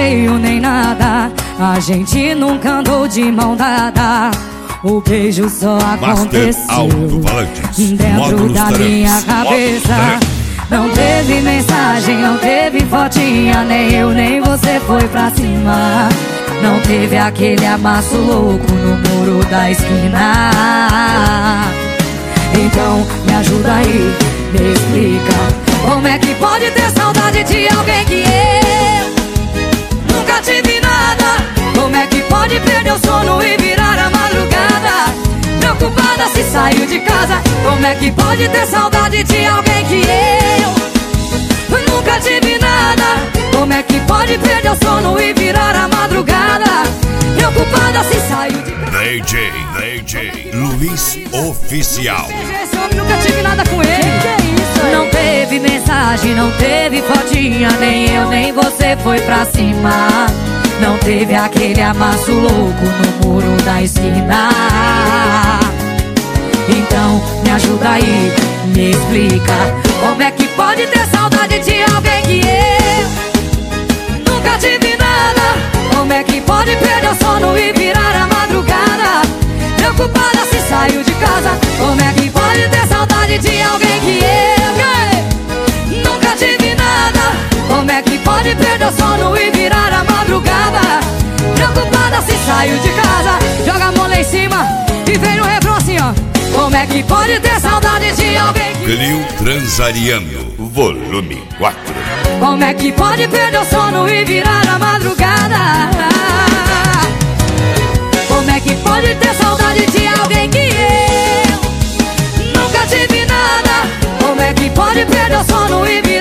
passeio nem nada, a gente nunca andou de mão dada. O beijo só aconteceu dentro da minha cabeça. Não teve mensagem, não teve fotinha, nem eu nem você foi pra cima. Não teve aquele amasso louco no muro da esquina. Então me ajuda aí, me explica, como é que pode ter saudade de alguém que eu nunca tive nada? Como é que pode perder o sono e virar a madrugada preocupada se saiu de casa? Como é que pode ter saudade de alguém que eu nunca tive nada? Como é que pode perder o sono e virar a madrugada preocupada se saiu de casa? DJ Luiz Oficial. Esse homem nunca tive nada com ele. Que é isso aí? Não teve mensagem, não teve fotinha, nem eu nem você foi pra cima. Não teve aquele amasso louco no muro da esquina. Então me ajuda aí, me explica, como é que pode ter saudade de alguém que eu nunca tive nada? Como é que pode perder o sono e virar a madrugada preocupada se saiu de casa? Como é que pode ter saudade de alguém que eu nunca tive nada? Como é que pode perder o sono e virar a madrugada preocupada se saiu de casa? Joga a mão lá em cima e vem no refrão assim, ó. Como é que pode ter saudade de alguém que Clio Transariano, volume 4. Como é que pode perder o sono e virar a madrugada? Como é que pode ter saudade de alguém que eu nunca tive nada? Como é que pode perder o sono e virar